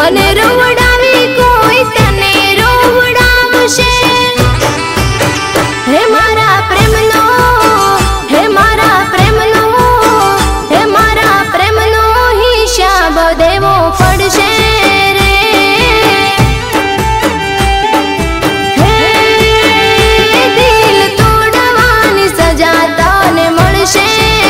મને રોવડાવી કોઈ તને રોવડાવશે હે મારા પ્રેમનો હે મારા પ્રેમનો હે મારા પ્રેમનો હિસાબ દેવો પડશે રે હે દિલ તોડવાની સજા તને મળશે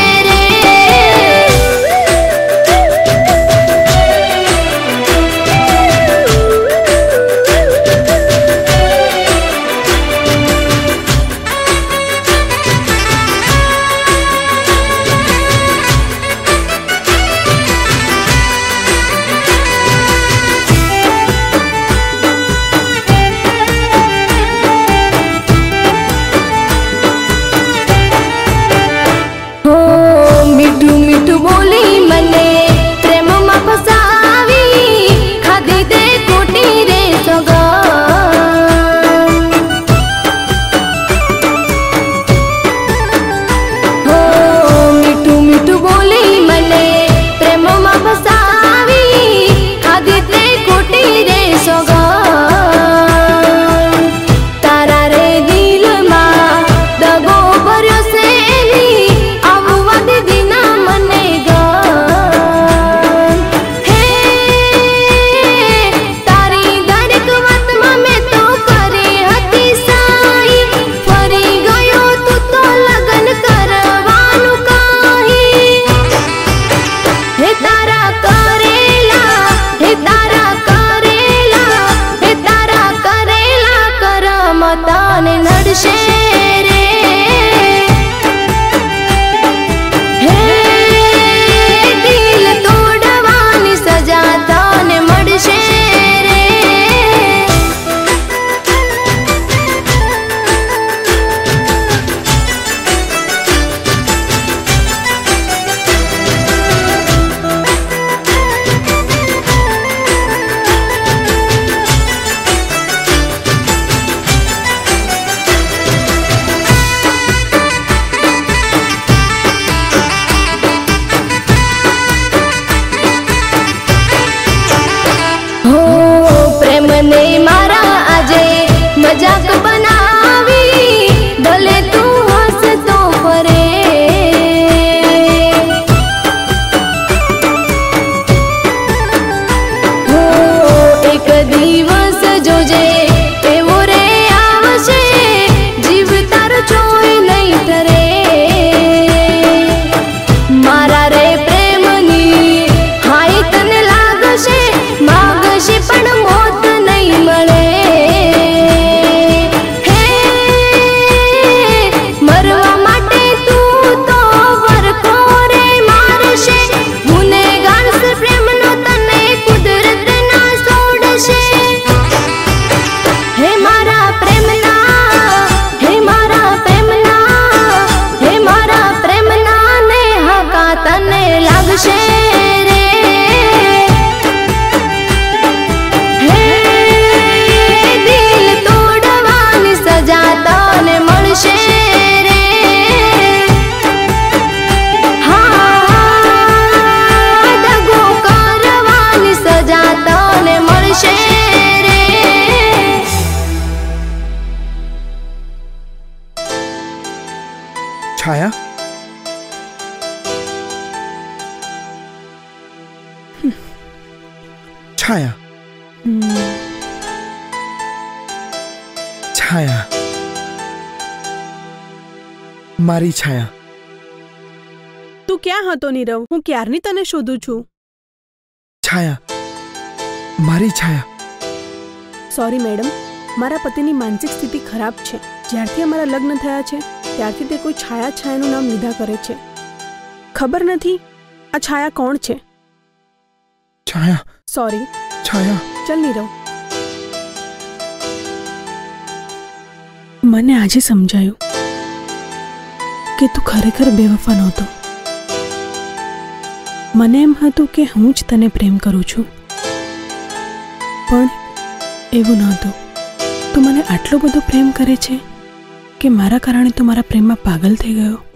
मजाक बनावी भले तू हंसतो फरे हो एक दिवस जोजे एवो रे आवशे जीव तारो जोई नहीं ठरे मारा रे प्रेमनी हाई तने लागशे मागशे पण मोत नहीं मळे छाया छाया छाया मारी छाया तू क्या हतो नीरव हूँ क्यारनी तने शोधू छू छाया मारी छाया सॉरी मैडम मारा पतिनी मानसिक स्थिति खराब छे ज्यारथी अमारा लग्न थया छे त्यारथी ते कोई छाया छायानुं नाम लीधा करे छे खबर नथी आ छाया कोण छे छाया सॉरी छाया चल नीरव मने आजे समजायुं के तू खरेखर बेवफा नहोतो मने एम हतुं के हूँ ज तने प्रेम करूं छुं पण एवुं नहोतुं तू मने आटलो बधो प्रेम करे छे के मारा कारणे तू मारा प्रेम में पागल थई गयो।